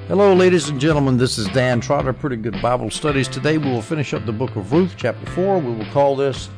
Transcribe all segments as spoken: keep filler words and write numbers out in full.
Hello, ladies and gentlemen. This is Dan Trotter, Pretty Good Bible Studies. Today we will finish up the book of Ruth, chapter four. We will call this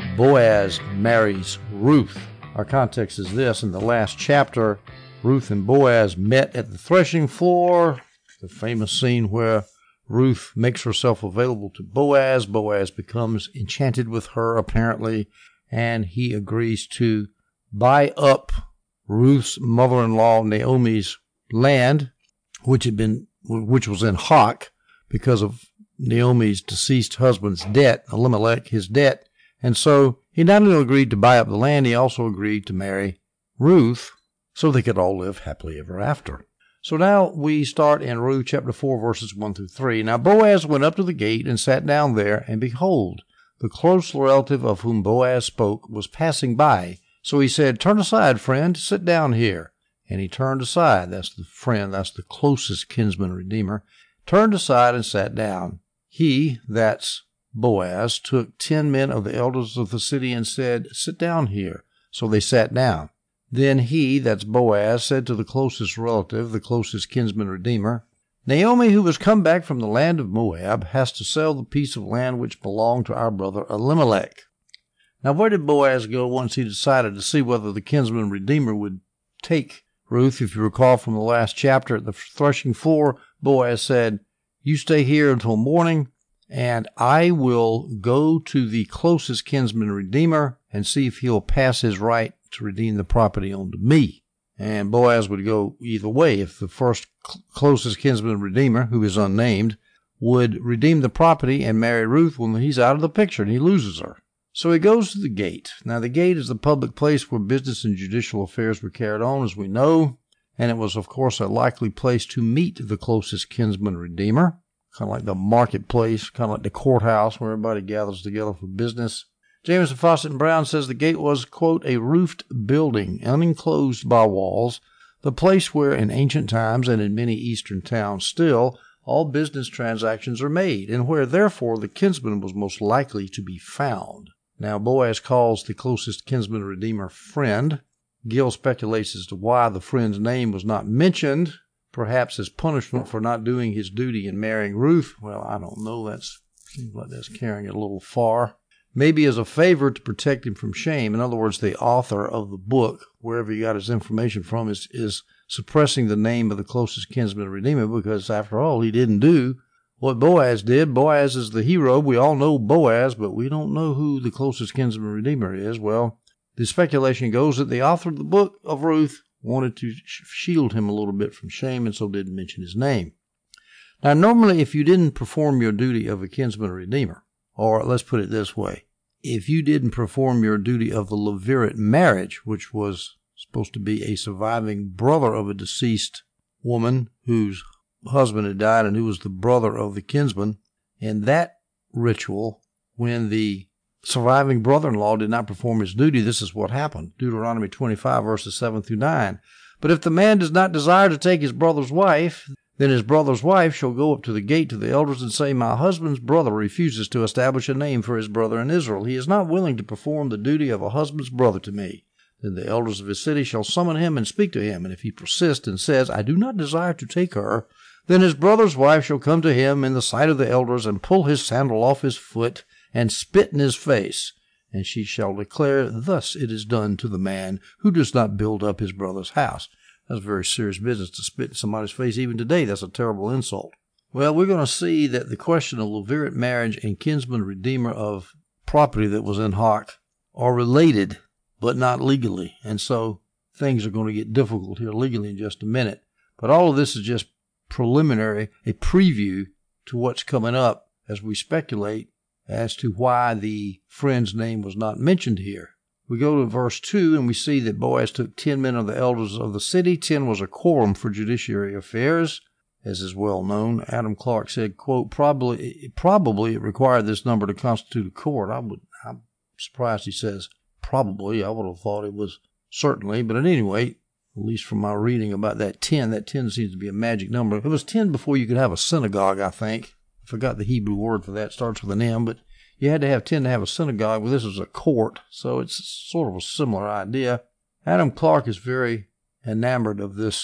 Boaz Marries Ruth. Our context is this. In the last chapter, Ruth and Boaz met at the threshing floor, the famous scene where Ruth makes herself available to Boaz. Boaz becomes enchanted with her, apparently, and he agrees to buy up Ruth's mother-in-law Naomi's land, which had been, which was in hock because of Naomi's deceased husband's debt, Elimelech, his debt. And so he not only agreed to buy up the land, he also agreed to marry Ruth so they could all live happily ever after. So now we start in Ruth chapter four, verses one through three. Now Boaz went up to the gate and sat down there, and behold, the close relative of whom Boaz spoke was passing by. So he said, "Turn aside, friend, sit down here." And he turned aside. That's the friend. That's the closest kinsman redeemer. Turned aside and sat down. He, that's Boaz, took ten men of the elders of the city and said, "Sit down here." So they sat down. Then he, that's Boaz, said to the closest relative, the closest kinsman redeemer, "Naomi, who has come back from the land of Moab, has to sell the piece of land which belonged to our brother Elimelech." Now where did Boaz go once he decided to see whether the kinsman redeemer would take Ruth? If you recall from the last chapter at the threshing floor, Boaz said, "You stay here until morning, and I will go to the closest kinsman redeemer and see if he'll pass his right to redeem the property on to me." And Boaz would go either way. If the first cl- closest kinsman redeemer, who is unnamed, would redeem the property and marry Ruth, well, he's out of the picture and he loses her. So he goes to the gate. Now, the gate is the public place where business and judicial affairs were carried on, as we know, and it was, of course, a likely place to meet the closest kinsman redeemer, kind of like the marketplace, kind of like the courthouse where everybody gathers together for business. Jameson, Fawcett, and Brown says the gate was, quote, a roofed building, unenclosed by walls, the place where in ancient times and in many eastern towns still, all business transactions are made, and where, therefore, the kinsman was most likely to be found. Now, Boaz calls the closest kinsman redeemer friend. Gill speculates as to why the friend's name was not mentioned, perhaps as punishment for not doing his duty in marrying Ruth. Well, I don't know. That seems like that's carrying it a little far. Maybe as a favor to protect him from shame. In other words, the author of the book, wherever he got his information from, is, is suppressing the name of the closest kinsman redeemer because, after all, he didn't do what Boaz did. Boaz is the hero. We all know Boaz, but we don't know who the closest kinsman redeemer is. Well, the speculation goes that the author of the book of Ruth wanted to shield him a little bit from shame and so didn't mention his name. Now, normally, if you didn't perform your duty of a kinsman redeemer, or let's put it this way, if you didn't perform your duty of the levirate marriage, which was supposed to be a surviving brother of a deceased woman whose husband had died and who was the brother of the kinsman, in that ritual, when the surviving brother-in-law did not perform his duty, this is what happened. Deuteronomy twenty-five, verses seven through nine. "But if the man does not desire to take his brother's wife, then his brother's wife shall go up to the gate to the elders and say, 'My husband's brother refuses to establish a name for his brother in Israel. He is not willing to perform the duty of a husband's brother to me.' Then the elders of his city shall summon him and speak to him. And if he persists and says, 'I do not desire to take her,' then his brother's wife shall come to him in the sight of the elders and pull his sandal off his foot and spit in his face. And she shall declare, 'Thus it is done to the man who does not build up his brother's house.'" That's very serious business to spit in somebody's face. Even today, that's a terrible insult. Well, we're going to see that the question of levirate marriage and kinsman redeemer of property that was in hock are related, but not legally. And so things are going to get difficult here legally in just a minute. But all of this is just preliminary, a preview to what's coming up as we speculate as to why the friend's name was not mentioned here. We go to verse two, and we see that Boaz took ten men of the elders of the city. Ten was a quorum for judiciary affairs, as is well known. Adam Clark said, quote, probably, probably it required this number to constitute a court. I would, I'm surprised he says probably. I would have thought it was certainly. But at any rate, at least from my reading about that ten, that ten seems to be a magic number. It was ten before you could have a synagogue, I think. I forgot the Hebrew word for that. It starts with an M, but you had to have ten to have a synagogue. Well, this is a court, so it's sort of a similar idea. Adam Clark is very enamored of this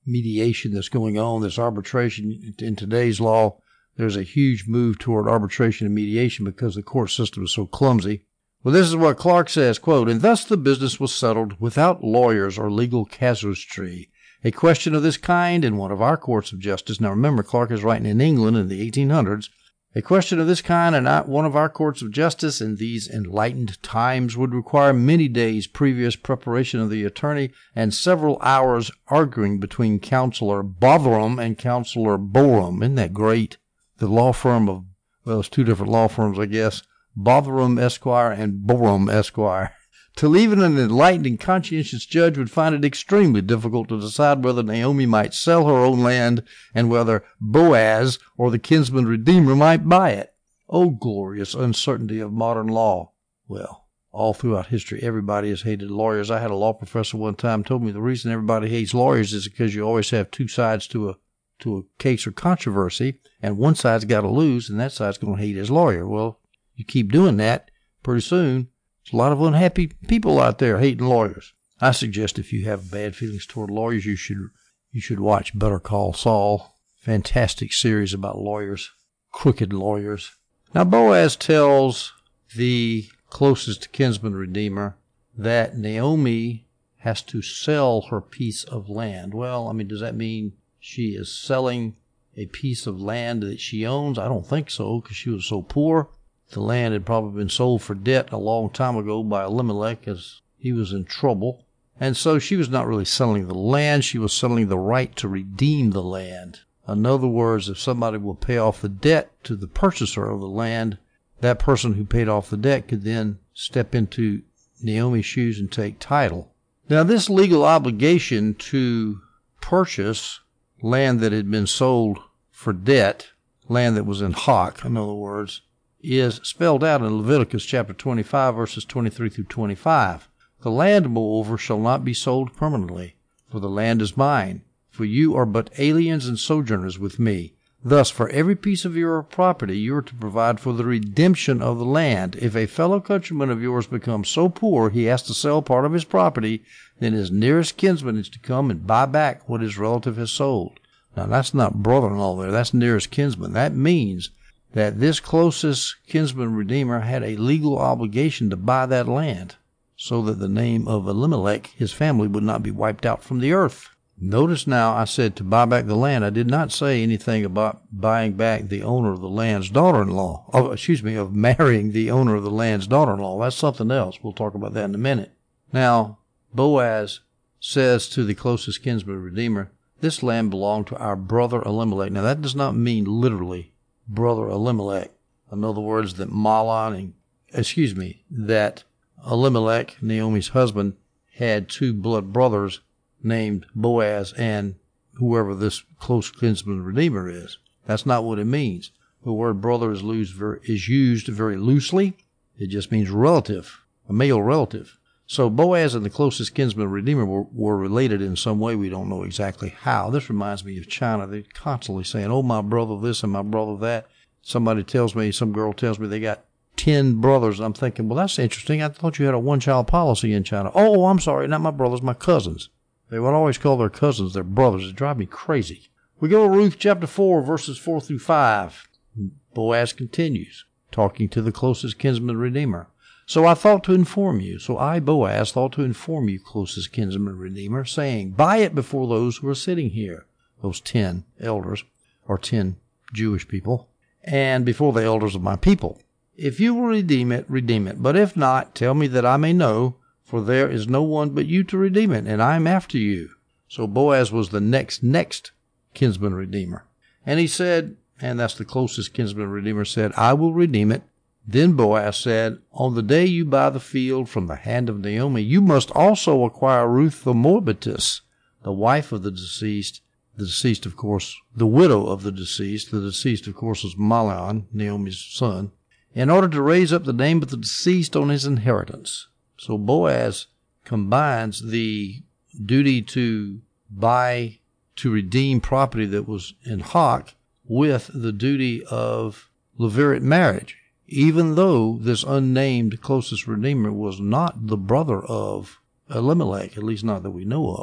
mediation that's going on, this arbitration. In today's law, there's a huge move toward arbitration and mediation because the court system is so clumsy. Well, this is what Clark says, quote, "And thus the business was settled without lawyers or legal casuistry. A question of this kind in one of our courts of justice," now remember, Clark is writing in England in the eighteen hundreds, "a question of this kind in one of our courts of justice in these enlightened times would require many days' previous preparation of the attorney and several hours arguing between Counselor Botherum and Counselor Borum." Isn't that great? The law firm of, well, it's two different law firms, I guess, Botherum Esquire and Borum Esquire. Till even an enlightened and conscientious judge would find it extremely difficult to decide whether Naomi might sell her own land and whether Boaz or the kinsman redeemer might buy it. Oh, glorious uncertainty of modern law. Well, all throughout history, everybody has hated lawyers. I had a law professor one time told me the reason everybody hates lawyers is because you always have two sides to a to a case or controversy, and one side's got to lose, and that side's going to hate his lawyer. Well, you keep doing that, pretty soon, there's a lot of unhappy people out there hating lawyers. I suggest if you have bad feelings toward lawyers, you should you should watch Better Call Saul. Fantastic series about lawyers, crooked lawyers. Now, Boaz tells the closest kinsman redeemer that Naomi has to sell her piece of land. Well, I mean, does that mean she is selling a piece of land that she owns? I don't think so, because she was so poor. The land had probably been sold for debt a long time ago by Elimelech as he was in trouble. And so she was not really selling the land. She was selling the right to redeem the land. In other words, if somebody will pay off the debt to the purchaser of the land, that person who paid off the debt could then step into Naomi's shoes and take title. Now, this legal obligation to purchase land that had been sold for debt, land that was in hock, in other words, is spelled out in Leviticus chapter twenty-five, verses twenty-three through twenty-five. "The land, moreover, shall not be sold permanently, for the land is mine, for you are but aliens and sojourners with me. Thus, for every piece of your property, you are to provide for the redemption of the land. If a fellow countryman of yours becomes so poor he has to sell part of his property, then his nearest kinsman is to come and buy back what his relative has sold." Now, that's not brother-in-law there. That's nearest kinsman. That means that this closest kinsman redeemer had a legal obligation to buy that land so that the name of Elimelech, his family, would not be wiped out from the earth. Notice now I said to buy back the land. I did not say anything about buying back the owner of the land's daughter-in-law. Oh, excuse me, of marrying the owner of the land's daughter-in-law. That's something else. We'll talk about that in a minute. Now, Boaz says to the closest kinsman redeemer, "This land belonged to our brother Elimelech." Now, that does not mean literally brother Elimelech. In other words, that Mahlon and, excuse me, that Elimelech, Naomi's husband, had two blood brothers named Boaz and whoever this close kinsman redeemer is. That's not what it means. The word brother is, is used very loosely. It just means relative, a male relative. So Boaz and the closest kinsman redeemer were, were related in some way. We don't know exactly how. This reminds me of China. They're constantly saying, "Oh, my brother this and my brother that." Somebody tells me, some girl tells me they got ten brothers. I'm thinking, well, that's interesting. I thought you had a one-child policy in China. "Oh, I'm sorry, not my brothers, my cousins." They would always call their cousins their brothers. It drives me crazy. We go to Ruth chapter four, verses four through five. Boaz continues, talking to the closest kinsman redeemer. "So I thought to inform you, so I, Boaz, thought to inform you, closest kinsman redeemer, saying, buy it before those who are sitting here," those ten elders, or ten Jewish people, "and before the elders of my people. If you will redeem it, redeem it. But if not, tell me that I may know, for there is no one but you to redeem it, and I am after you." So Boaz was the next, next kinsman redeemer. And he said, and that's the closest kinsman redeemer said, "I will redeem it." Then Boaz said, "On the day you buy the field from the hand of Naomi, you must also acquire Ruth the Moabitess, the wife of the deceased." The deceased, of course, the widow of the deceased. The deceased, of course, was Mahlon, Naomi's son, "in order to raise up the name of the deceased on his inheritance." So Boaz combines the duty to buy, to redeem property that was in hock with the duty of levirate marriage, even though this unnamed closest redeemer was not the brother of Elimelech, at least not that we know of.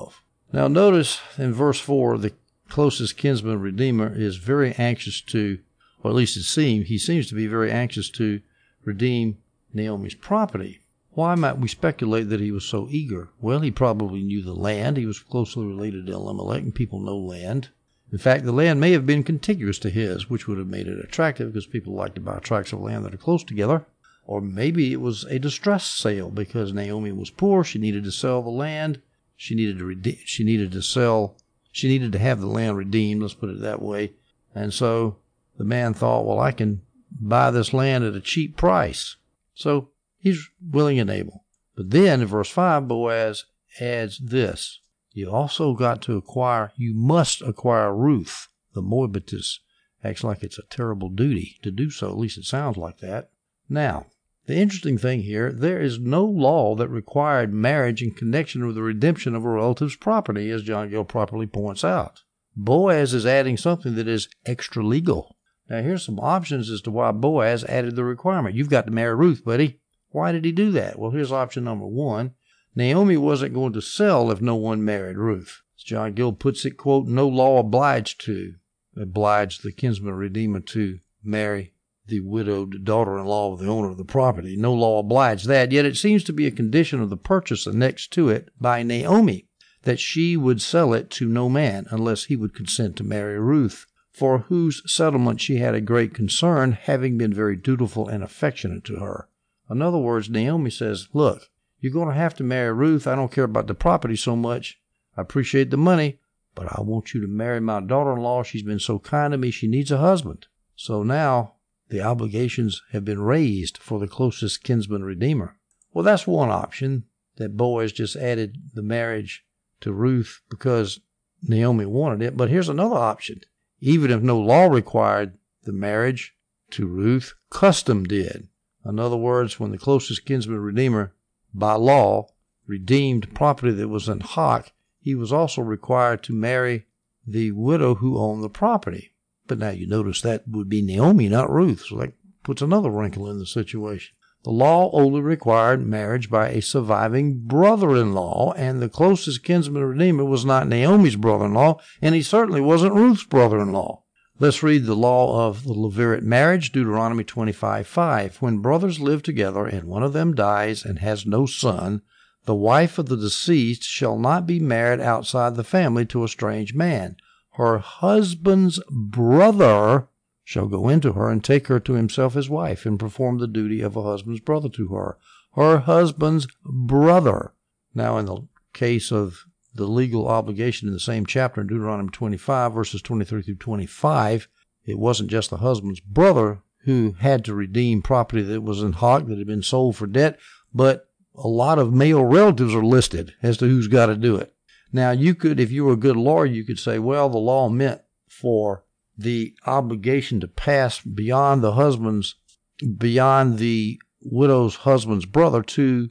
Now notice in verse four, the closest kinsman redeemer is very anxious to, or at least it seems, he seems to be very anxious to redeem Naomi's property. Why might we speculate that he was so eager? Well, he probably knew the land. He was closely related to Elimelech, and people know land. In fact, the land may have been contiguous to his, which would have made it attractive because people like to buy tracts of land that are close together. Or maybe it was a distress sale because Naomi was poor. She needed to sell the land. She needed to rede- she needed to sell. She needed to have the land redeemed. Let's put it that way. And so the man thought, well, I can buy this land at a cheap price. So he's willing and able. But then in verse five, Boaz adds this. You also got to acquire, you must acquire Ruth, the Moabitess. Acts like it's a terrible duty to do so. At least it sounds like that. Now, the interesting thing here, there is no law that required marriage in connection with the redemption of a relative's property, as John Gill properly points out. Boaz is adding something that is extra legal. Now, here's some options as to why Boaz added the requirement. You've got to marry Ruth, buddy. Why did he do that? Well, here's option number one. Naomi wasn't going to sell if no one married Ruth. As John Gill puts it, quote, no law obliged to, obliged the kinsman redeemer to marry the widowed daughter-in-law of the owner of the property. No law obliged that, yet it seems to be a condition of the purchase annexed to it by Naomi that she would sell it to no man unless he would consent to marry Ruth, for whose settlement she had a great concern, having been very dutiful and affectionate to her. In other words, Naomi says, look, you're going to have to marry Ruth. I don't care about the property so much. I appreciate the money, but I want you to marry my daughter-in-law. She's been so kind to me. She needs a husband. So now the obligations have been raised for the closest kinsman redeemer. Well, that's one option, that Boaz just added the marriage to Ruth because Naomi wanted it. But here's another option. Even if no law required the marriage to Ruth, custom did. In other words, when the closest kinsman redeemer, by law, redeemed property that was in hock, he was also required to marry the widow who owned the property. But now you notice that would be Naomi, not Ruth, so that puts another wrinkle in the situation. The law only required marriage by a surviving brother-in-law, and the closest kinsman redeemer was not Naomi's brother-in-law, and he certainly wasn't Ruth's brother-in-law. Let's read the law of the Levirate marriage, Deuteronomy twenty-five five. When brothers live together and one of them dies and has no son, the wife of the deceased shall not be married outside the family to a strange man. Her husband's brother shall go into her and take her to himself as wife and perform the duty of a husband's brother to her. Her husband's brother. Now, in the case of the legal obligation in the same chapter in Deuteronomy twenty-five, verses twenty-three through twenty-five, it wasn't just the husband's brother who had to redeem property that was in hock, that had been sold for debt, but a lot of male relatives are listed as to who's got to do it. Now, you could, if you were a good lawyer, you could say, well, the law meant for the obligation to pass beyond the husband's, beyond the widow's husband's brother to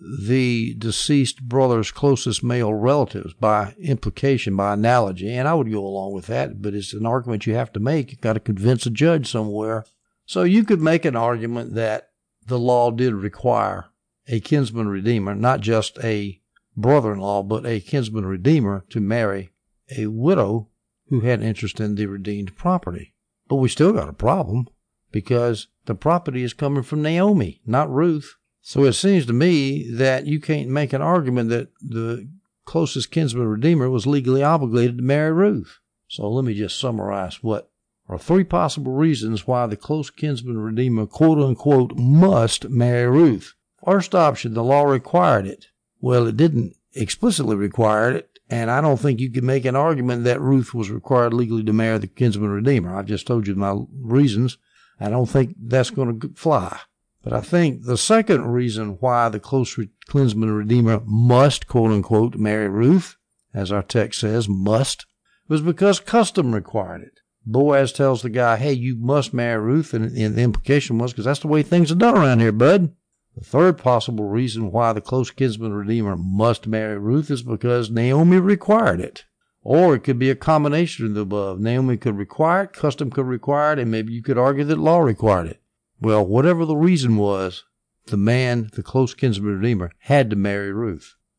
the deceased brother's closest male relatives by implication, by analogy. And I would go along with that, but it's an argument you have to make. You've got to convince a judge somewhere. So you could make an argument that the law did require a kinsman redeemer, not just a brother-in-law, but a kinsman redeemer to marry a widow who had interest in the redeemed property. But we still got a problem because the property is coming from Naomi, not Ruth. So it seems to me that you can't make an argument that the closest kinsman redeemer was legally obligated to marry Ruth. So let me just summarize what are three possible reasons why the close kinsman redeemer, quote unquote, must marry Ruth. First option, the law required it. Well, it didn't explicitly require it, and I don't think you can make an argument that Ruth was required legally to marry the kinsman redeemer. I've just told you my reasons. I don't think that's going to fly. But I think the second reason why the close kinsman redeemer must, quote unquote, marry Ruth, as our text says, must, was because custom required it. Boaz tells the guy, hey, you must marry Ruth, and, and the implication was because that's the way things are done around here, bud. The third possible reason why the close kinsman redeemer must marry Ruth is because Naomi required it. Or it could be a combination of the above. Naomi could require it, custom could require it, and maybe you could argue that law required it. Well, whatever the reason was, the man, the close kinsman redeemer, had to marry Ruth.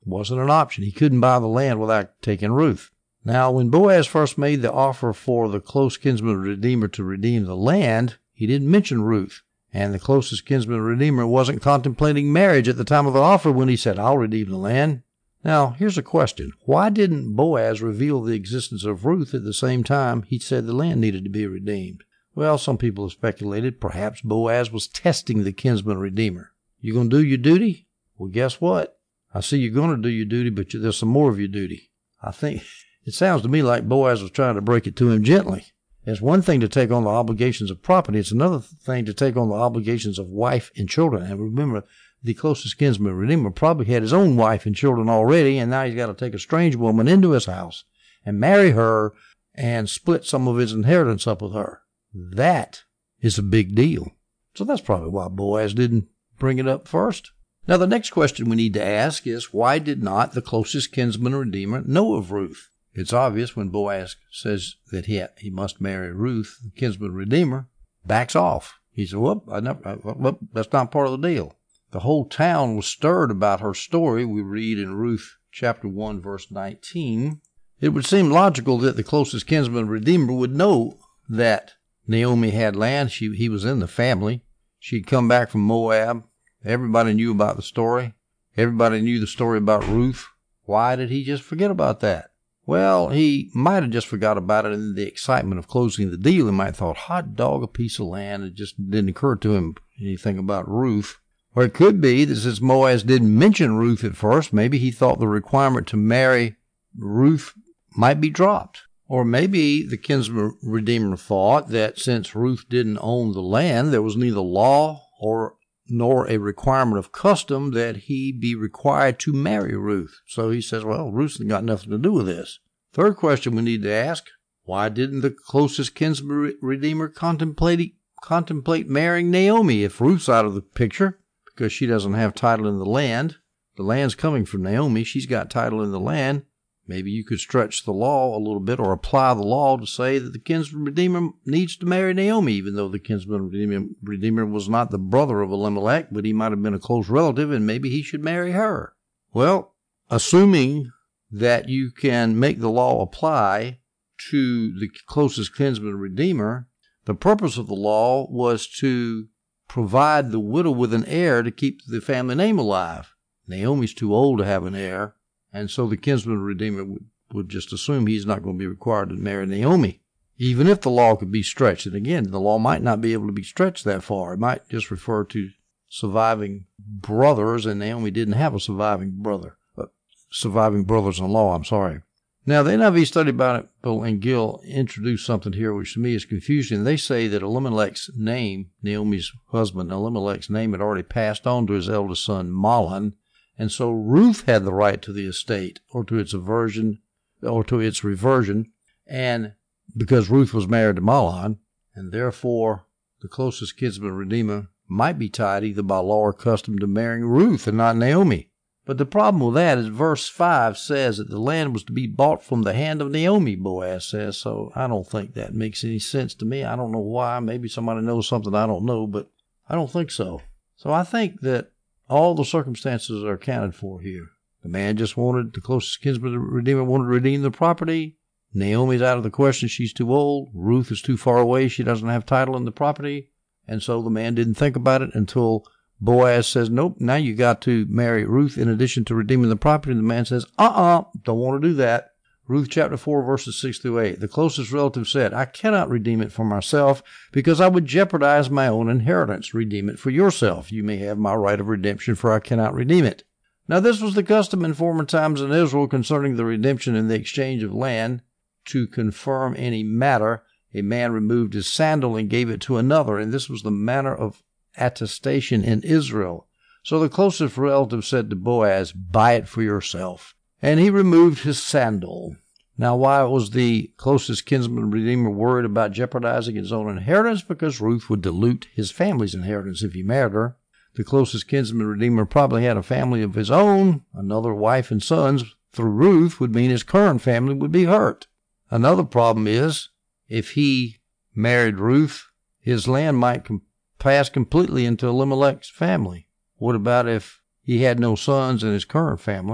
It wasn't an option. He couldn't buy the land without taking Ruth. Now, when Boaz first made the offer for the close kinsman redeemer to redeem the land, he didn't mention Ruth. And the closest kinsman redeemer wasn't contemplating marriage at the time of the offer when he said, I'll redeem the land. Now, here's a question. Why didn't Boaz reveal the existence of Ruth at the same time he said the land needed to be redeemed? Well, some people have speculated perhaps Boaz was testing the kinsman redeemer. You going to do your duty? Well, guess what? I see you're going to do your duty, but there's some more of your duty. I think it sounds to me like Boaz was trying to break it to him gently. It's one thing to take on the obligations of property. It's another thing to take on the obligations of wife and children. And remember, the closest kinsman redeemer probably had his own wife and children already, and now he's got to take a strange woman into his house and marry her and split some of his inheritance up with her. That is a big deal. So that's probably why Boaz didn't bring it up first. Now, the next question we need to ask is, why did not the closest kinsman redeemer know of Ruth? It's obvious when Boaz says that he he must marry Ruth, the kinsman redeemer, backs off. He said, whoop, I never, I, whoop, that's not part of the deal. The whole town was stirred about her story. We read in Ruth chapter one, verse nineteen. It would seem logical that the closest kinsman redeemer would know that Naomi had land. She, he was in the family. She'd come back from Moab. Everybody knew about the story. Everybody knew the story about Ruth. Why did he just forget about that? Well, he might have just forgot about it in the excitement of closing the deal. He might have thought, hot dog, a piece of land. It just didn't occur to him anything about Ruth. Or it could be that since Boaz didn't mention Ruth at first, maybe he thought the requirement to marry Ruth might be dropped. Or maybe the kinsman redeemer thought that since Ruth didn't own the land, there was neither law or nor a requirement of custom that he be required to marry Ruth. So he says, well, Ruth's got nothing to do with this. Third question we need to ask, why didn't the closest kinsman redeemer contemplate, contemplate marrying Naomi if Ruth's out of the picture? Because she doesn't have title in the land. The land's coming from Naomi. She's got title in the land. Maybe you could stretch the law a little bit or apply the law to say that the kinsman redeemer needs to marry Naomi, even though the kinsman redeemer, redeemer was not the brother of Elimelech, but he might have been a close relative, and maybe he should marry her. Well, assuming that you can make the law apply to the closest kinsman redeemer, the purpose of the law was to provide the widow with an heir to keep the family name alive. Naomi's too old to have an heir. And so the kinsman redeemer would, would just assume he's not going to be required to marry Naomi, even if the law could be stretched. And again, the law might not be able to be stretched that far. It might just refer to surviving brothers, and Naomi didn't have a surviving brother, uh, surviving brothers-in-law, I'm sorry. Now, the N I V Study Bible and Gill introduced something here which to me is confusing. They say that Elimelech's name, Naomi's husband, Elimelech's name had already passed on to his eldest son, Mahlon. And so Ruth had the right to the estate, or to its aversion, or to its reversion, and because Ruth was married to Mahlon, and therefore the closest kinsman redeemer might be tied either by law or custom to marrying Ruth and not Naomi. But the problem with that is verse five says that the land was to be bought from the hand of Naomi, Boaz says, so I don't think that makes any sense to me. I don't know why. Maybe somebody knows something I don't know, but I don't think so. So I think that all the circumstances are accounted for here. The man just wanted, the closest kinsman redeemer wanted to redeem the property. Naomi's out of the question. She's too old. Ruth is too far away. She doesn't have title in the property. And so the man didn't think about it until Boaz says, nope, now you got to marry Ruth in addition to redeeming the property. And the man says, uh-uh, don't want to do that. Ruth chapter four, verses six through eight. The closest relative said, I cannot redeem it for myself because I would jeopardize my own inheritance. Redeem it for yourself. You may have my right of redemption, for I cannot redeem it. Now this was the custom in former times in Israel concerning the redemption and the exchange of land. To confirm any matter, a man removed his sandal and gave it to another, and this was the manner of attestation in Israel. So the closest relative said to Boaz, buy it for yourself. And he removed his sandal. Now, why was the closest kinsman redeemer worried about jeopardizing his own inheritance? Because Ruth would dilute his family's inheritance if he married her. The closest kinsman redeemer probably had a family of his own. Another wife and sons through Ruth would mean his current family would be hurt. Another problem is, if he married Ruth, his land might com- pass completely into Elimelech's family. What about if he had no sons in his current family?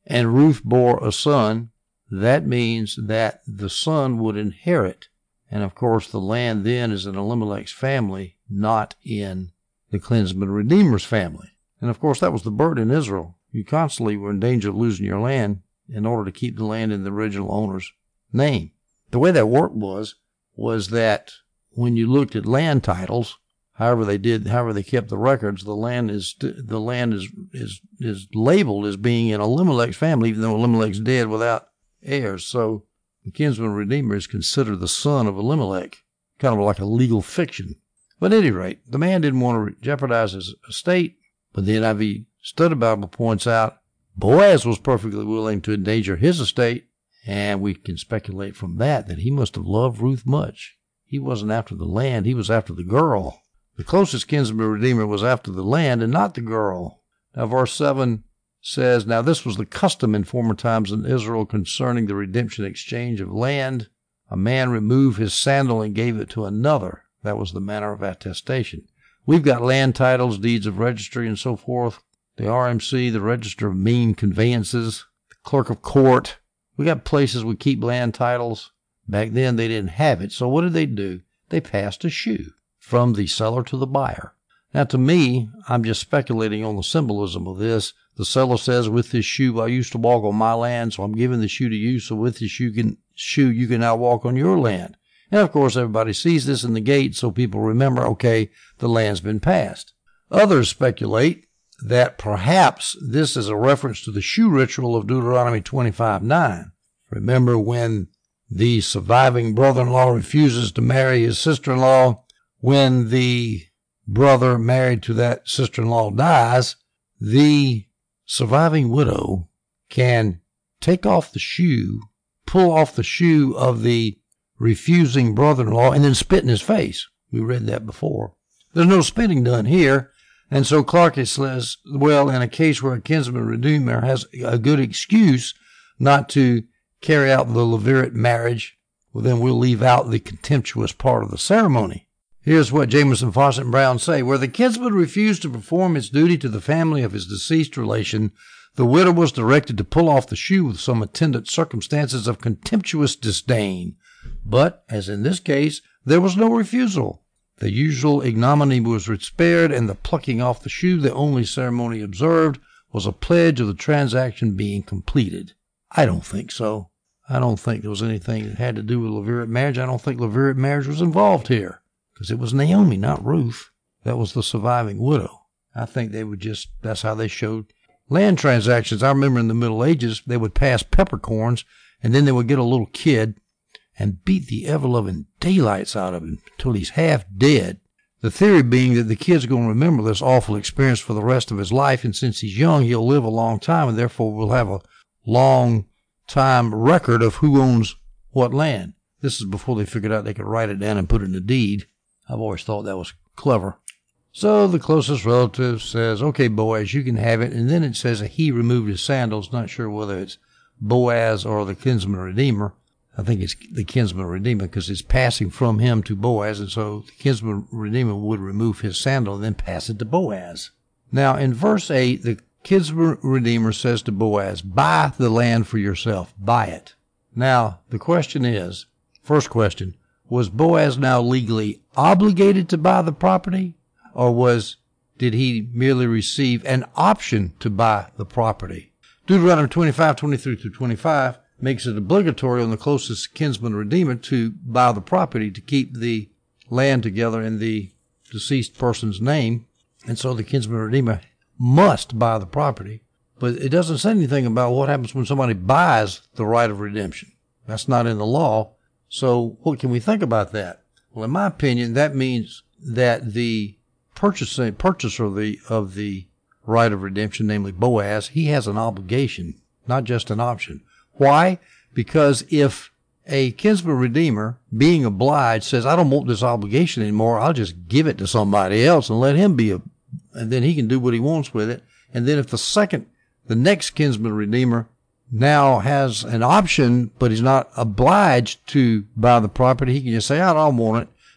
and Ruth bore a son, that means that the son would inherit. And of course, the land then is in Elimelech's family, not in the kinsman redeemer's family. And of course, that was the burden in Israel. You constantly were in danger of losing your land in order to keep the land in the original owner's name. The way that worked was, was that when you looked at land titles, however they did, however they kept the records, the land is, the land is, is, is labeled as being in Elimelech's family, even though Elimelech's dead without heirs. So the kinsman redeemer is considered the son of Elimelech, kind of like a legal fiction. But at any rate, the man didn't want to jeopardize his estate, but the N I V Study Bible points out Boaz was perfectly willing to endanger his estate, and we can speculate from that that he must have loved Ruth much. He wasn't after the land, he was after the girl. The closest kinsman redeemer was after the land and not the girl. Now verse seven says, Now this was the custom in former times in Israel concerning the redemption exchange of land. A man removed his sandal and gave it to another. That was the manner of attestation. We've got land titles, deeds of registry, and so forth. The R M C, the Register of Mean Conveyances, the Clerk of Court. We got places we keep land titles. Back then they didn't have it. So what did they do? They passed a shoe from the seller to the buyer. Now to me, I'm just speculating on the symbolism of this. The seller says, with this shoe I used to walk on my land, so I'm giving the shoe to you, so with this shoe, can, shoe you can now walk on your land. And of course everybody sees this in the gate, so people remember, okay, the land's been passed. Others speculate that perhaps this is a reference to the shoe ritual of Deuteronomy twenty-five nine. Remember when the surviving brother-in-law refuses to marry his sister-in-law, when the brother married to that sister-in-law dies, the surviving widow can take off the shoe, pull off the shoe of the refusing brother-in-law, and then spit in his face. We read that before. There's no spitting done here. And so Clarke says, well, in a case where a kinsman redeemer has a good excuse not to carry out the levirate marriage, well, then we'll leave out the contemptuous part of the ceremony. Here's what Jamieson, Fawcett, and Brown say. Where the kinsman refused to perform its duty to the family of his deceased relation, the widow was directed to pull off the shoe with some attendant circumstances of contemptuous disdain. But, as in this case, there was no refusal. The usual ignominy was spared, and the plucking off the shoe, the only ceremony observed, was a pledge of the transaction being completed. I don't think so. I don't think there was anything that had to do with levirate marriage. I don't think levirate marriage was involved here, because it was Naomi, not Ruth. That was the surviving widow. I think they would just, that's how they showed land transactions. I remember in the Middle Ages, they would pass peppercorns, and then they would get a little kid and beat the ever-loving daylights out of him until he's half dead. The theory being that the kid's going to remember this awful experience for the rest of his life, and since he's young, he'll live a long time, and therefore we'll have a long time record of who owns what land. This is before they figured out they could write it down and put it in a deed. I've always thought that was clever. So the closest relative says, okay, Boaz, you can have it. And then it says that he removed his sandals. Not sure whether it's Boaz or the kinsman redeemer. I think it's the kinsman redeemer because it's passing from him to Boaz. And so the kinsman redeemer would remove his sandal and then pass it to Boaz. Now in verse eight, the kinsman redeemer says to Boaz, buy the land for yourself. Buy it. Now the question is, first question, was Boaz now legally obligated to buy the property? Or was, did he merely receive an option to buy the property? Deuteronomy twenty-five, twenty-three through twenty-five makes it obligatory on the closest kinsman redeemer to buy the property to keep the land together in the deceased person's name. And so the kinsman redeemer must buy the property. But it doesn't say anything about what happens when somebody buys the right of redemption. That's not in the law. So what can we think about that? Well, in my opinion, that means that the purchasing purchaser of the of the right of redemption, namely Boaz, he has an obligation, not just an option. Why? Because if a kinsman redeemer, being obliged, says, I don't want this obligation anymore, I'll just give it to somebody else and let him be a, and then he can do what he wants with it. And then if the second, the next kinsman redeemer now has an option, but he's not obliged to buy the property, he can just say, I don't want it.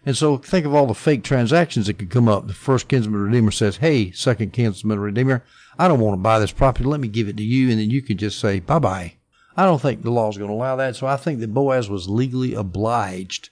And so think of all the fake transactions that could come up. The first kinsman redeemer says, hey, second kinsman redeemer, I don't want to buy this property. Let me give it to you. And then you can just say, bye-bye. I don't think the law is going to allow that. So I think that Boaz was legally obliged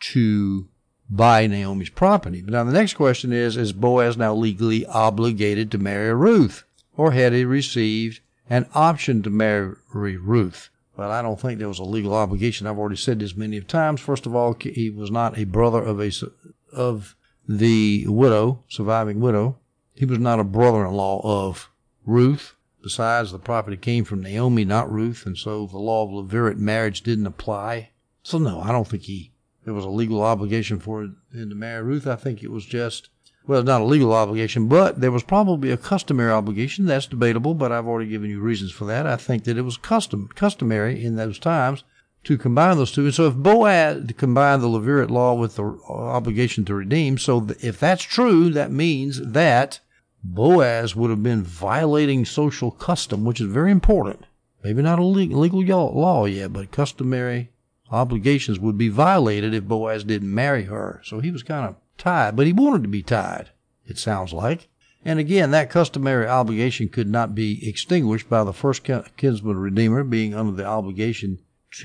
to buy Naomi's property. But now the next question is, is Boaz now legally obligated to marry Ruth? Or had he received an option to marry Ruth? Well, I don't think there was a legal obligation. I've already said this many times. First of all, he was not a brother of a of the widow, surviving widow. He was not a brother-in-law of Ruth. Besides, the property came from Naomi, not Ruth, and so the law of levirate marriage didn't apply. So no, I don't think he there was a legal obligation for him to marry Ruth. I think it was just, well, not a legal obligation, but there was probably a customary obligation. That's debatable, but I've already given you reasons for that. I think that it was custom customary in those times to combine those two. And so if Boaz combined the levirate law with the obligation to redeem, so if that's true, that means that Boaz would have been violating social custom, which is very important. Maybe not a legal law yet, but customary obligations would be violated if Boaz didn't marry her. So he was kind of tied, but he wanted to be tied, it sounds like. And again, that customary obligation could not be extinguished by the first kinsman redeemer being under the obligation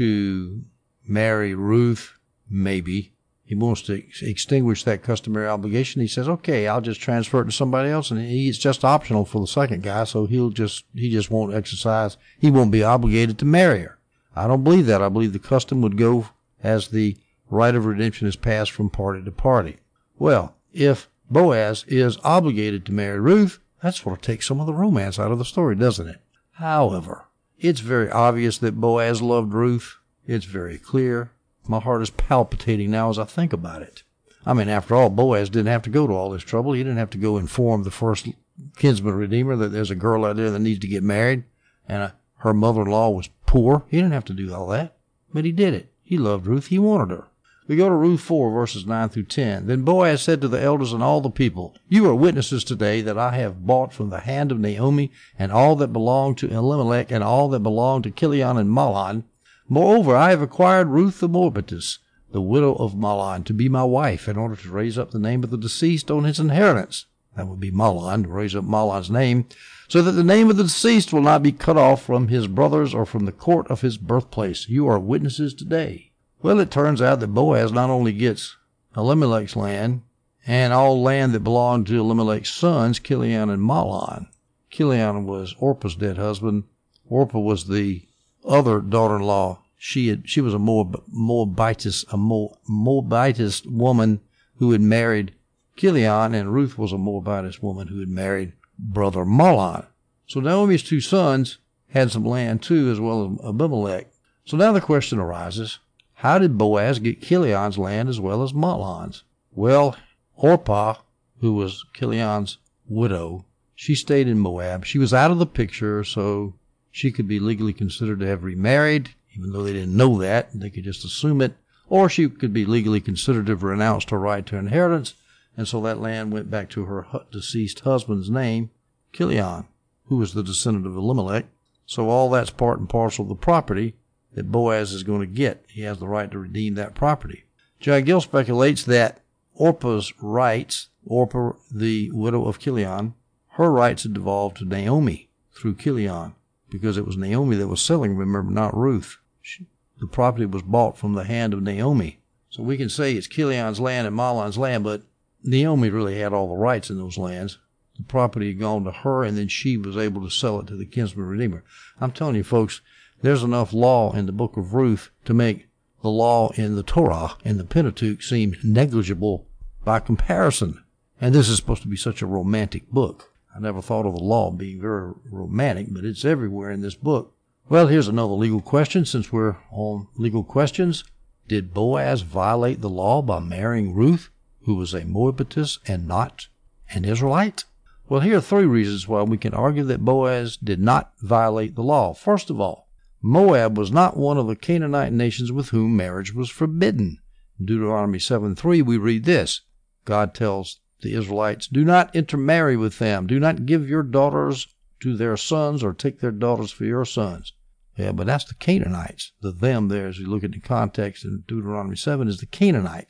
to marry Ruth, maybe. He wants to ex- extinguish that customary obligation. He says, okay, I'll just transfer it to somebody else. And he, it's just optional for the second guy, so he'll just, he just won't exercise. He won't be obligated to marry her. I don't believe that. I believe the custom would go as the right of redemption is passed from party to party. Well, if Boaz is obligated to marry Ruth, that sort of takes some of the romance out of the story, doesn't it? However, it's very obvious that Boaz loved Ruth. It's very clear. My heart is palpitating now as I think about it. I mean, after all, Boaz didn't have to go to all this trouble. He didn't have to go inform the first kinsman redeemer that there's a girl out there that needs to get married, and uh, her mother-in-law was poor. He didn't have to do all that, but he did it. He loved Ruth. He wanted her. We go to Ruth four, verses nine through ten. Then Boaz said to the elders and all the people, you are witnesses today that I have bought from the hand of Naomi and all that belonged to Elimelech and all that belonged to Chilion and Mahlon. Moreover, I have acquired Ruth the Moabitess, the widow of Mahlon, to be my wife in order to raise up the name of the deceased on his inheritance. That would be Mahlon, to raise up Mahlon's name, so that the name of the deceased will not be cut off from his brothers or from the court of his birthplace. You are witnesses today. Well, it turns out that Boaz not only gets Elimelech's land and all land that belonged to Elimelech's sons, Chilion and Mahlon. Chilion was Orpah's dead husband. Orpah was the other daughter-in-law. She had, she was a Moab, Moabitess, a Moab, Moabitess woman who had married Chilion, and Ruth was a Moabitess woman who had married brother Mahlon. So Naomi's two sons had some land too, as well as Abimelech. So now the question arises, how did Boaz get Chilion's land as well as Mahlon's? Well, Orpah, who was Chilion's widow, she stayed in Moab. She was out of the picture, so she could be legally considered to have remarried, even though they didn't know that. They could just assume it. Or she could be legally considered to have renounced her right to inheritance, and so that land went back to her deceased husband's name, Chilion, who was the descendant of Elimelech. So all that's part and parcel of the property that Boaz is going to get. He has the right to redeem that property. John Gill speculates that Orpah's rights, Orpah, the widow of Chilion, her rights had devolved to Naomi through Chilion, because it was Naomi that was selling, remember, not Ruth. She, the property was bought from the hand of Naomi. So we can say it's Chilion's land and Mahlon's land, but Naomi really had all the rights in those lands. The property had gone to her, and then she was able to sell it to the kinsman redeemer. I'm telling you, folks, there's enough law in the book of Ruth to make the law in the Torah and the Pentateuch seem negligible by comparison. And this is supposed to be such a romantic book. I never thought of the law being very romantic, but it's everywhere in this book. Well, here's another legal question, since we're on legal questions. Did Boaz violate the law by marrying Ruth, who was a Moabitess and not an Israelite? Well, here are three reasons why we can argue that Boaz did not violate the law. First of all, Moab was not one of the Canaanite nations with whom marriage was forbidden. In Deuteronomy seven three, we read this. God tells the Israelites, do not intermarry with them. Do not give your daughters to their sons or take their daughters for your sons. Yeah, but that's the Canaanites. The them there, as you look at the context in Deuteronomy seven, is the Canaanites.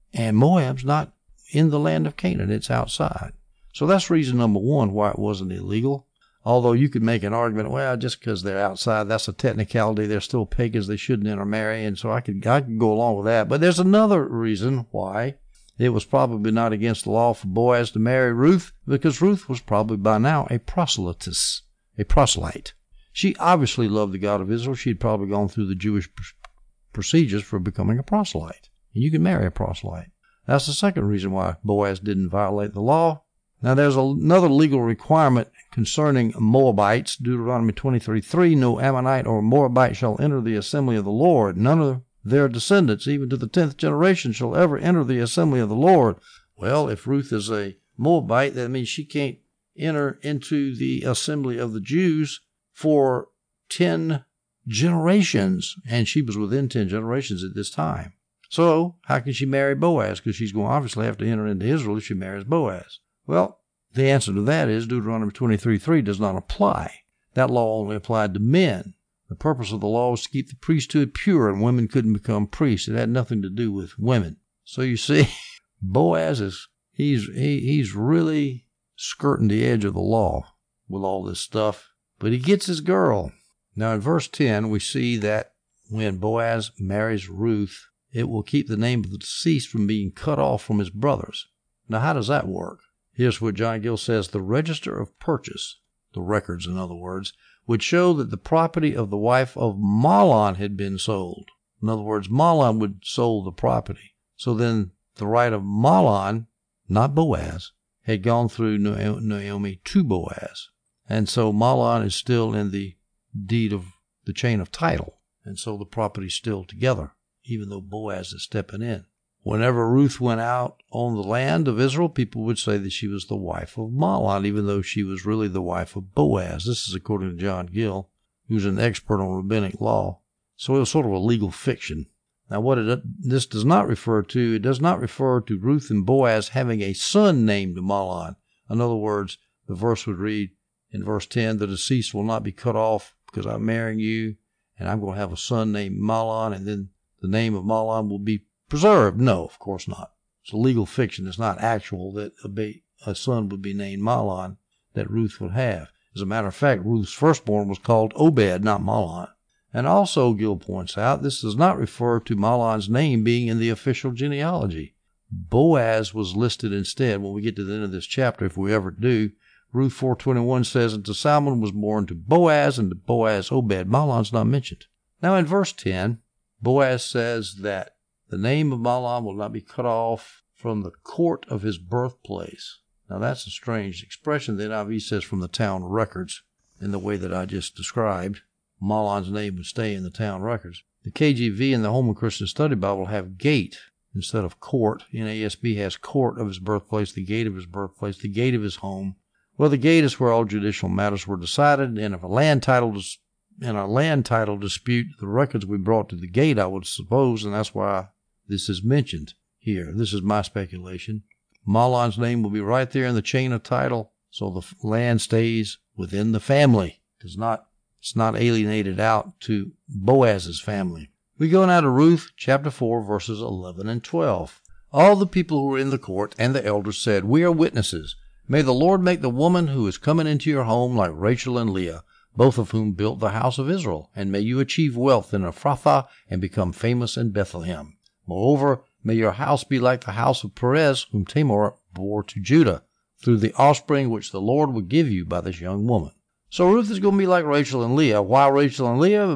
And Moab's not in the land of Canaan. It's outside. So that's reason number one why it wasn't illegal. Although you could make an argument, well, just because they're outside, that's a technicality. They're still pagans. They shouldn't intermarry. And so I could, I could go along with that. But there's another reason why it was probably not against the law for Boaz to marry Ruth, because Ruth was probably by now a proselytess, a proselyte. She obviously loved the God of Israel. She'd probably gone through the Jewish pr- procedures for becoming a proselyte. And you can marry a proselyte. That's the second reason why Boaz didn't violate the law. Now, there's another legal requirement concerning Moabites. Deuteronomy twenty-three three, no Ammonite or Moabite shall enter the assembly of the Lord. None of their descendants, even to the tenth generation, shall ever enter the assembly of the Lord. Well, if Ruth is a Moabite, that means she can't enter into the assembly of the Jews for ten generations. And she was within ten generations at this time. So, how can she marry Boaz? Because she's going to obviously have to enter into Israel if she marries Boaz. Well, the answer to that is Deuteronomy twenty-three three does not apply. That law only applied to men. The purpose of the law was to keep the priesthood pure, and women couldn't become priests. It had nothing to do with women. So you see, Boaz is, he's, he, he's really skirting the edge of the law with all this stuff, but he gets his girl. Now in verse ten, we see that when Boaz marries Ruth, it will keep the name of the deceased from being cut off from his brothers. Now how does that work? Here's what John Gill says. The register of purchase, the records in other words, would show that the property of the wife of Mahlon had been sold. In other words, Mahlon would sold the property. So then the right of Mahlon, not Boaz, had gone through Naomi to Boaz. And so Mahlon is still in the deed of the chain of title. And so the property's still together, even though Boaz is stepping in. Whenever Ruth went out on the land of Israel, people would say that she was the wife of Mahlon, even though she was really the wife of Boaz. This is according to John Gill, who's an expert on rabbinic law. So it was sort of a legal fiction. Now, what it, this does not refer to, it does not refer to Ruth and Boaz having a son named Mahlon. In other words, the verse would read in verse ten, the deceased will not be cut off because I'm marrying you, and I'm going to have a son named Mahlon, and then the name of Mahlon will be preserved. No, of course not. It's a legal fiction. It's not actual that a, ba- a son would be named Mahlon that Ruth would have. As a matter of fact, Ruth's firstborn was called Obed, not Mahlon. And also, Gill points out, this does not refer to Mahlon's name being in the official genealogy. Boaz was listed instead. When we get to the end of this chapter, if we ever do, Ruth four twenty-one says, and to Salmon was born to Boaz, and to Boaz Obed. Mahlon's not mentioned. Now in verse ten, Boaz says that the name of Mahlon will not be cut off from the court of his birthplace. Now that's a strange expression. The N I V says from the town records in the way that I just described. Mahlon's name would stay in the town records. The K J V and the Holman Christian Study Bible have gate instead of court. N A S B has court of his birthplace, the gate of his birthplace, the gate of his home. Well, the gate is where all judicial matters were decided, and if a land title dis- in a land title dispute, the records we brought to the gate, I would suppose, and that's why this is mentioned here. This is my speculation. Mahlon's name will be right there in the chain of title, so the land stays within the family. Does not, it's not alienated out to Boaz's family. We go now to Ruth chapter four, verses eleven and twelve. All the people who were in the court and the elders said, we are witnesses. May the Lord make the woman who is coming into your home like Rachel and Leah, both of whom built the house of Israel, and may you achieve wealth in Ephrathah and become famous in Bethlehem. Moreover, may your house be like the house of Perez, whom Tamar bore to Judah, through the offspring which the Lord will give you by this young woman. So Ruth is going to be like Rachel and Leah. Why Rachel and Leah?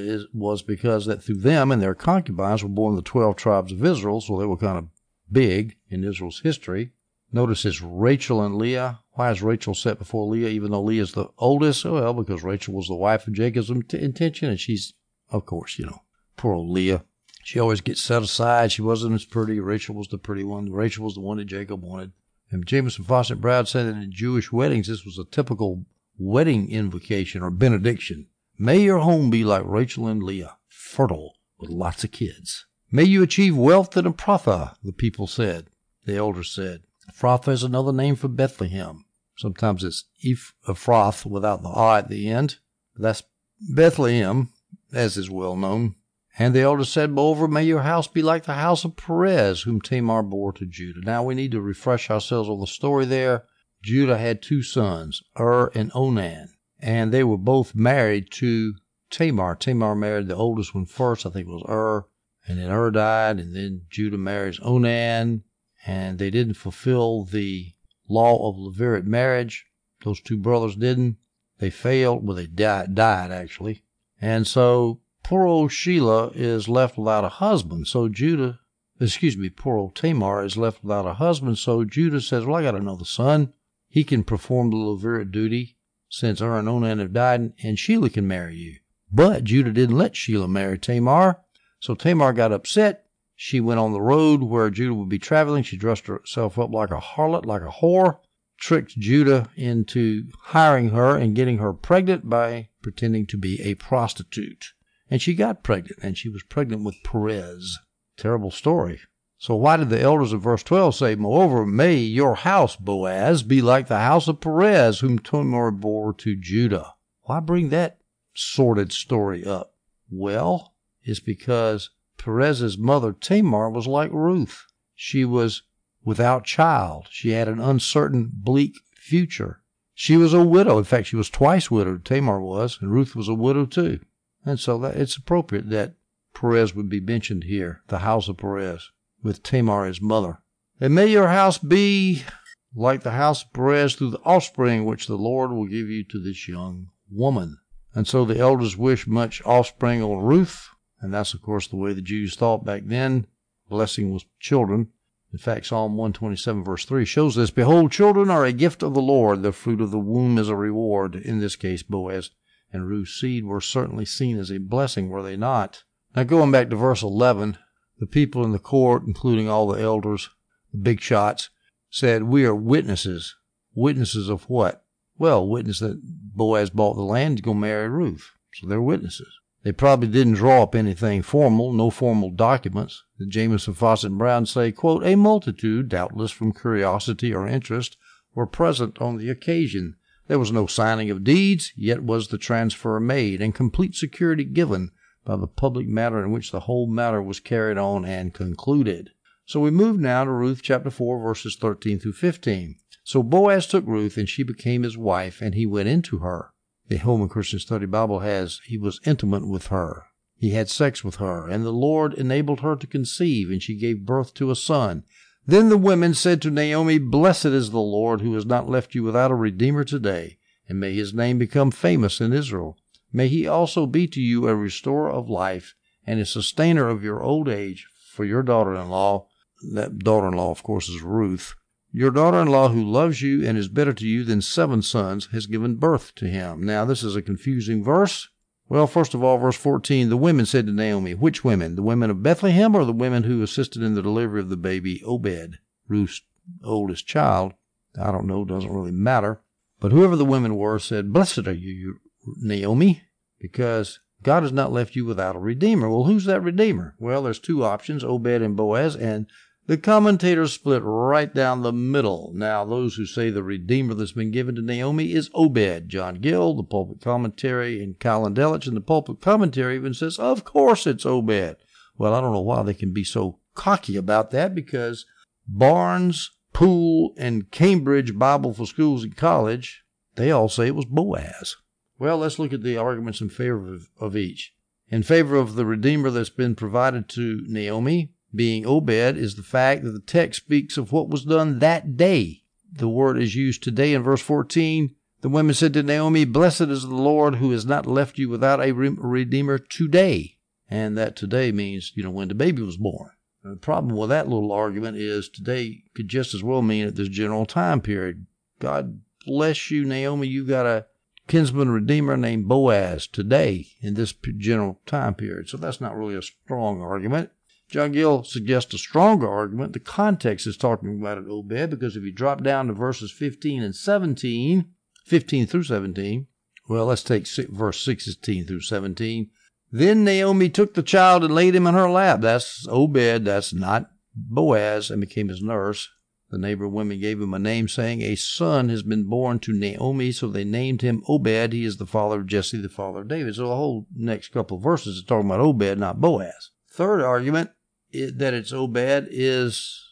Was because that through them and their concubines were born the twelve tribes of Israel, so they were kind of big in Israel's history. Notice it's Rachel and Leah. Why is Rachel set before Leah, even though Leah is the oldest? Well, because Rachel was the wife of Jacob's intention, and she's, of course, you know, poor old Leah. She always gets set aside. She wasn't as pretty. Rachel was the pretty one. Rachel was the one that Jacob wanted. And Jameson Fawcett Browd said that in Jewish weddings, this was a typical wedding invocation or benediction. May your home be like Rachel and Leah, fertile with lots of kids. May you achieve wealth in Ephrathah, the people said. The elders said. Ephrathah is another name for Bethlehem. Sometimes it's Ephrath without the I at the end. That's Bethlehem, as is well known. And the elders said, moreover, may your house be like the house of Perez, whom Tamar bore to Judah. Now we need to refresh ourselves on the story there. Judah had two sons, Ur and Onan, and they were both married to Tamar. Tamar married the oldest one first, I think it was Ur, and then Ur died, and then Judah marries Onan, and they didn't fulfill the law of Levirate marriage. Those two brothers didn't. They failed. Well, they died, died actually. And so poor old Shelah is left without a husband. So Judah, excuse me, poor old Tamar is left without a husband. So Judah says, well, I got another son. He can perform the Levirate duty since Ur and Onan have died, and Shelah can marry you. But Judah didn't let Shelah marry Tamar. So Tamar got upset. She went on the road where Judah would be traveling. She dressed herself up like a harlot, like a whore, tricked Judah into hiring her and getting her pregnant by pretending to be a prostitute. And she got pregnant, and she was pregnant with Perez. Terrible story. So why did the elders of verse twelve say, moreover, may your house, Boaz, be like the house of Perez, whom Tamar bore to Judah? Why bring that sordid story up? Well, it's because Perez's mother, Tamar, was like Ruth. She was without child. She had an uncertain, bleak future. She was a widow. In fact, she was twice widowed, Tamar was, and Ruth was a widow too. And so that it's appropriate that Perez would be mentioned here, the house of Perez, with Tamar his mother. And may your house be like the house of Perez through the offspring which the Lord will give you to this young woman. And so the elders wished much offspring on Ruth. And that's, of course, the way the Jews thought back then. Blessing was children. In fact, Psalm one twenty-seven, verse three shows this. Behold, children are a gift of the Lord. The fruit of the womb is a reward. In this case, Boaz and Ruth's seed were certainly seen as a blessing, were they not? Now, going back to verse eleven, the people in the court, including all the elders, the big shots, said, we are witnesses. Witnesses of what? Well, witness that Boaz bought the land to go marry Ruth. So they're witnesses. They probably didn't draw up anything formal, no formal documents. The Jameson, Fawcett, and Brown say, quote, a multitude, doubtless from curiosity or interest, were present on the occasion. There was no signing of deeds, yet was the transfer made, and complete security given by the public matter in which the whole matter was carried on and concluded. So we move now to Ruth chapter four, verses thirteen through fifteen. So Boaz took Ruth, and she became his wife, and he went into her. The Holman Christian Study Bible has, he was intimate with her. He had sex with her, and the Lord enabled her to conceive, and she gave birth to a son. Then the women said to Naomi, blessed is the Lord, who has not left you without a redeemer today, and may his name become famous in Israel. May he also be to you a restorer of life, and a sustainer of your old age for your daughter-in-law. That daughter-in-law, of course, is Ruth. Your daughter-in-law, who loves you and is better to you than seven sons, has given birth to him. Now, this is a confusing verse. Well, first of all, verse fourteen, the women said to Naomi, which women? The women of Bethlehem or the women who assisted in the delivery of the baby Obed, Ruth's oldest child? I don't know, doesn't really matter. But whoever the women were said, blessed are you, Naomi, because God has not left you without a redeemer. Well, who's that redeemer? Well, there's two options, Obed and Boaz, and the commentators split right down the middle. Now, those who say the redeemer that's been given to Naomi is Obed. John Gill, the pulpit commentary, and Colin Delich in the pulpit commentary even says, of course it's Obed. Well, I don't know why they can be so cocky about that, because Barnes, Poole, and Cambridge Bible for Schools and College, they all say it was Boaz. Well, let's look at the arguments in favor of, of each. In favor of the redeemer that's been provided to Naomi, being Obed, is the fact that the text speaks of what was done that day. The word is used today in verse fourteen. The women said to Naomi, blessed is the Lord who has not left you without a redeemer today. And that today means, you know, when the baby was born. The problem with that little argument is today could just as well mean at this general time period. God bless you, Naomi. You got a kinsman redeemer named Boaz today in this general time period. So that's not really a strong argument. John Gill suggests a stronger argument. The context is talking about it, Obed, because if you drop down to verses fifteen and seventeen, fifteen through seventeen, well, let's take verse sixteen through seventeen. Then Naomi took the child and laid him in her lap. That's Obed, that's not Boaz, and became his nurse. The neighbor women gave him a name, saying, a son has been born to Naomi, so they named him Obed. He is the father of Jesse, the father of David. So the whole next couple of verses is talking about Obed, not Boaz. Third argument is that it's Obed is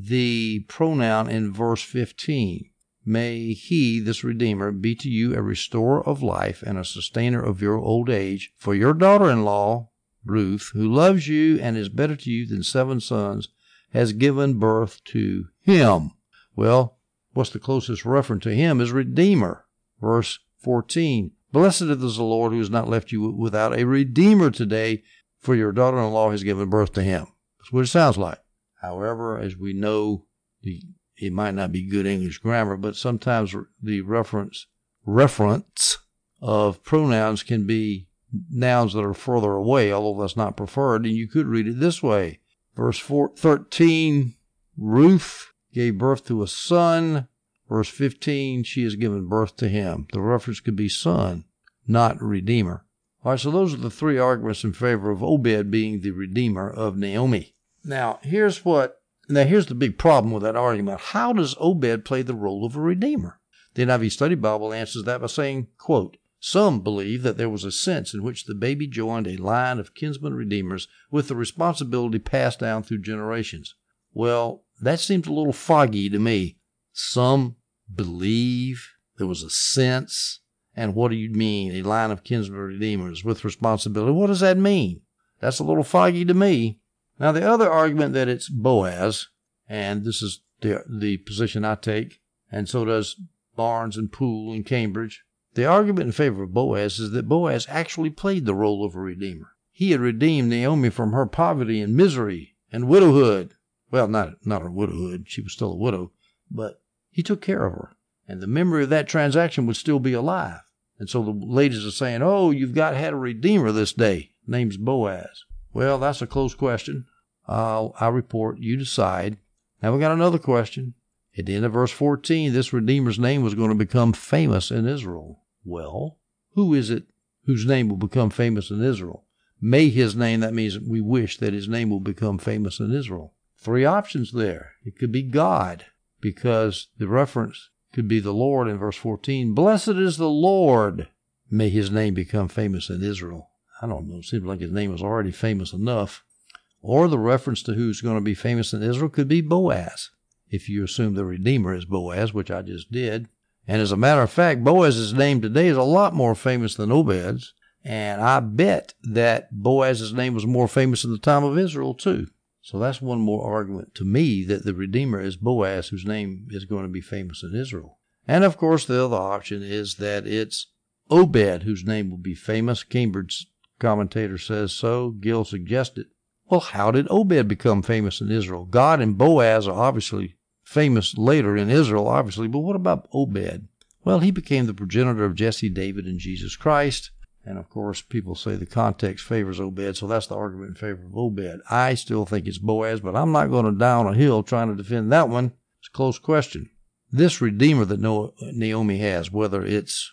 the pronoun in verse fifteen. May he, this Redeemer, be to you a restorer of life and a sustainer of your old age. For your daughter-in-law, Ruth, who loves you and is better to you than seven sons, has given birth to him. Well, what's the closest reference to him is Redeemer. Verse fourteen. Blessed is the Lord who has not left you without a Redeemer today, for your daughter-in-law has given birth to him. That's what it sounds like. However, as we know, the, it might not be good English grammar, but sometimes the reference reference of pronouns can be nouns that are further away, although that's not preferred, and you could read it this way. Verse four, thirteen, Ruth gave birth to a son. Verse fifteen, she has given birth to him. The reference could be son, not redeemer. All right, so those are the three arguments in favor of Obed being the redeemer of Naomi. Now, here's what, now here's the big problem with that argument. How does Obed play the role of a redeemer? The N I V Study Bible answers that by saying, quote, some believe that there was a sense in which the baby joined a line of kinsman redeemers with the responsibility passed down through generations. Well, that seems a little foggy to me. Some believe there was a sense, and what do you mean, a line of kinsman redeemers with responsibility? What does that mean? That's a little foggy to me. Now, the other argument that it's Boaz, and this is the, the position I take, and so does Barnes and Poole and Cambridge. The argument in favor of Boaz is that Boaz actually played the role of a redeemer. He had redeemed Naomi from her poverty and misery and widowhood. Well, not, not her widowhood. She was still a widow, but he took care of her. And the memory of that transaction would still be alive. And so the ladies are saying, oh, you've got had a redeemer this day. Name's Boaz. Well, that's a close question. I'll, I'll report. You decide. Now we got another question. At the end of verse fourteen, this redeemer's name was going to become famous in Israel. Well, who is it whose name will become famous in Israel? May his name, that means we wish that his name will become famous in Israel. Three options there. It could be God, because the reference could be the Lord in verse fourteen. Blessed is the Lord. May his name become famous in Israel. I don't know. It seems like his name was already famous enough. Or the reference to who's going to be famous in Israel could be Boaz, if you assume the Redeemer is Boaz, which I just did. And as a matter of fact, Boaz's name today is a lot more famous than Obed's. And I bet that Boaz's name was more famous in the time of Israel, too. So that's one more argument to me that the Redeemer is Boaz, whose name is going to be famous in Israel. And, of course, the other option is that it's Obed whose name will be famous. Cambridge commentator says so. Gill suggested. Well, how did Obed become famous in Israel? God and Boaz are obviously famous later in Israel, obviously, but what about Obed? Well, he became the progenitor of Jesse, David, and Jesus Christ. And, of course, people say the context favors Obed, so that's the argument in favor of Obed. I still think it's Boaz, but I'm not going to die on a hill trying to defend that one. It's a close question. This Redeemer that Naomi has, whether it's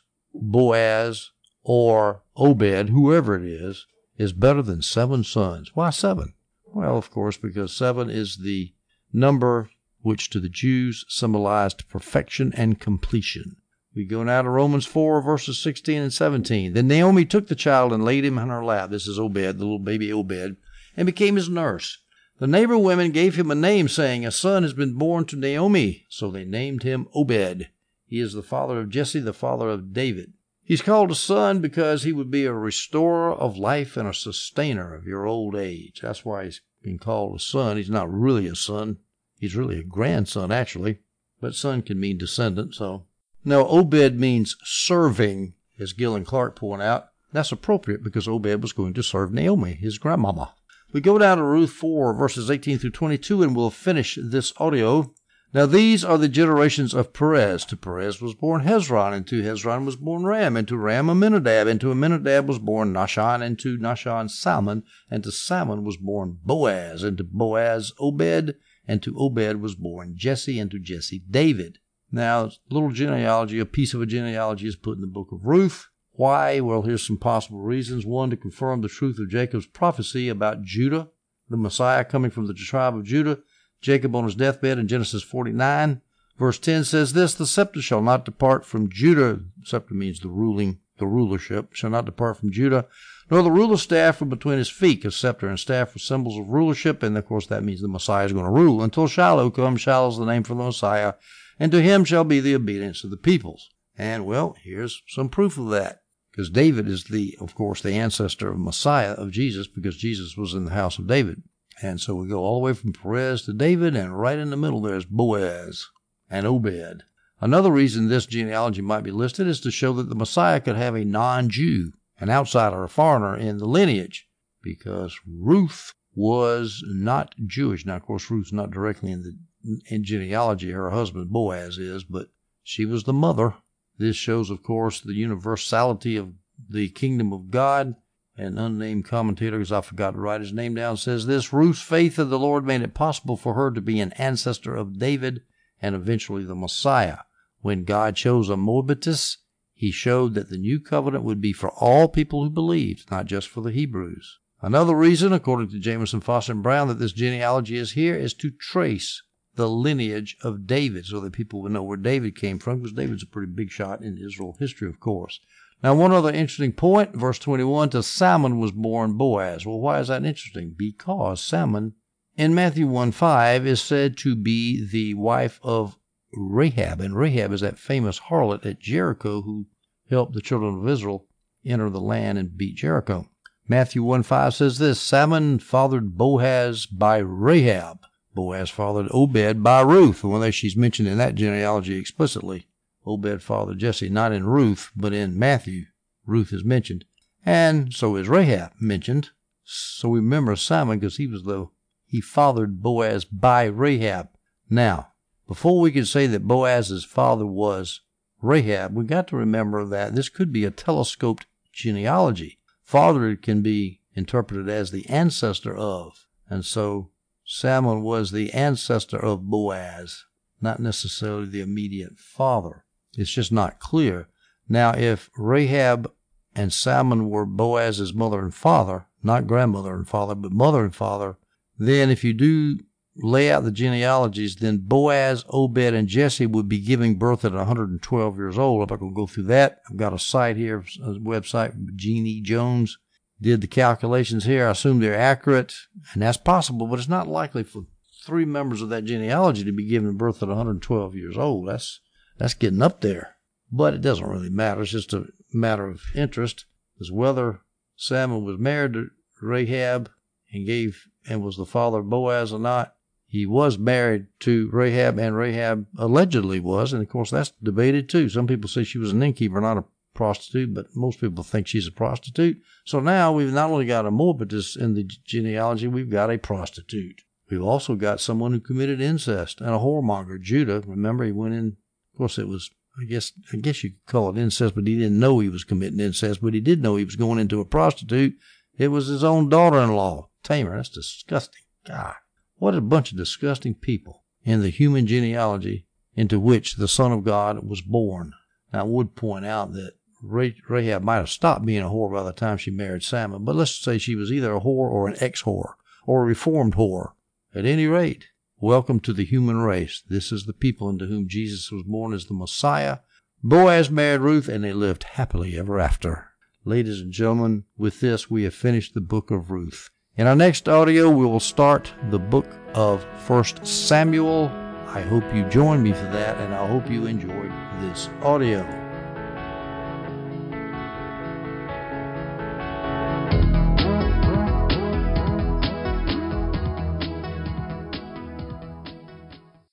Boaz or Obed, whoever it is, is better than seven sons. Why seven? Well, of course, because seven is the number which to the Jews symbolized perfection and completion. We go now to Romans four, verses sixteen and seventeen. Then Naomi took the child and laid him in her lap. This is Obed, the little baby Obed, and became his nurse. The neighbor women gave him a name, saying, a son has been born to Naomi. So they named him Obed. He is the father of Jesse, the father of David. He's called a son because he would be a restorer of life and a sustainer of your old age. That's why he's been called a son. He's not really a son. He's really a grandson, actually. But son can mean descendant, so. Now, Obed means serving, as Gill and Clark point out. That's appropriate because Obed was going to serve Naomi, his grandmama. We go down to Ruth four, verses eighteen through twenty-two, and we'll finish this audio. Now these are the generations of Perez. To Perez was born Hezron, and to Hezron was born Ram, and to Ram Amminadab, and to Amminadab was born Nahshon, and to Nahshon Salmon, and to Salmon was born Boaz, and to Boaz Obed, and to Obed was born Jesse, and to Jesse David. Now, a little genealogy, a piece of a genealogy is put in the book of Ruth. Why? Well, here's some possible reasons. One, to confirm the truth of Jacob's prophecy about Judah, the Messiah coming from the tribe of Judah. Jacob on his deathbed in Genesis forty-nine. Verse ten says this, the scepter shall not depart from Judah. Scepter means the ruling, the rulership, shall not depart from Judah, nor the ruler's staff from between his feet, because scepter and staff were symbols of rulership, and of course that means the Messiah is going to rule, until Shiloh comes. Shiloh is the name for the Messiah, and to him shall be the obedience of the peoples. And, well, here's some proof of that, because David is the, of course, the ancestor of Messiah, of Jesus, because Jesus was in the house of David. And so we go all the way from Perez to David, and right in the middle there is Boaz and Obed. Another reason this genealogy might be listed is to show that the Messiah could have a non-Jew, an outsider, a foreigner in the lineage, because Ruth was not Jewish. Now, of course, Ruth's not directly in the in genealogy. Her husband Boaz is, but she was the mother. This shows, of course, the universality of the kingdom of God. An unnamed commentator, because I forgot to write his name down, says this, Ruth's faith in the Lord made it possible for her to be an ancestor of David and eventually the Messiah. When God chose a Moabitess, he showed that the new covenant would be for all people who believed, not just for the Hebrews. Another reason, according to Jameson, Foster, and Brown, that this genealogy is here is to trace the lineage of David, so that people would know where David came from, because David's a pretty big shot in Israel history, of course. Now, one other interesting point, verse twenty-one, to Salmon was born Boaz. Well, why is that interesting? Because Salmon, in Matthew one five, is said to be the wife of Rahab, and Rahab is that famous harlot at Jericho who helped the children of Israel enter the land and beat Jericho. Matthew one five says this, Salmon fathered Boaz by Rahab. Boaz fathered Obed by Ruth. Well, she's mentioned in that genealogy explicitly. Obed fathered Jesse, not in Ruth, but in Matthew. Ruth is mentioned. And so is Rahab mentioned. So we remember Salmon because he was the, he fathered Boaz by Rahab. Now, before we can say that Boaz's father was Rahab, we got to remember that this could be a telescoped genealogy. Father can be interpreted as the ancestor of. And so Salmon was the ancestor of Boaz, not necessarily the immediate father. It's just not clear. Now, if Rahab and Salmon were Boaz's mother and father, not grandmother and father, but mother and father, then if you do lay out the genealogies, then Boaz, Obed, and Jesse would be giving birth at one hundred twelve years old. I'm not going to go through that. I've got a site here, a website, Gene E. Jones did the calculations here. I assume they're accurate, and that's possible, but it's not likely for three members of that genealogy to be giving birth at one hundred twelve years old. That's that's getting up there. But it doesn't really matter. It's just a matter of interest, is whether Salmon was married to Rahab and gave and was the father of Boaz or not. He was married to Rahab, and Rahab allegedly was, and of course that's debated too. Some people say she was an innkeeper, not a prostitute, but most people think she's a prostitute. So now we've not only got a Moabitess in the genealogy, we've got a prostitute. We've also got someone who committed incest and a whoremonger. Judah, remember, he went in, of course it was, I guess I guess you could call it incest, but he didn't know he was committing incest, but he did know he was going into a prostitute. It was his own daughter-in-law, Tamar. That's disgusting. God, what a bunch of disgusting people in the human genealogy into which the Son of God was born. Now, I would point out that Rahab might have stopped being a whore by the time she married Salmon, but let's say she was either a whore or an ex-whore or a reformed whore. At any rate, welcome to the human race. This is the people into whom Jesus was born as the Messiah. Boaz married Ruth, and they lived happily ever after. Ladies and gentlemen, with this, we have finished the book of Ruth. In our next audio, we will start the book of First Samuel. I hope you join me for that, and I hope you enjoyed this audio.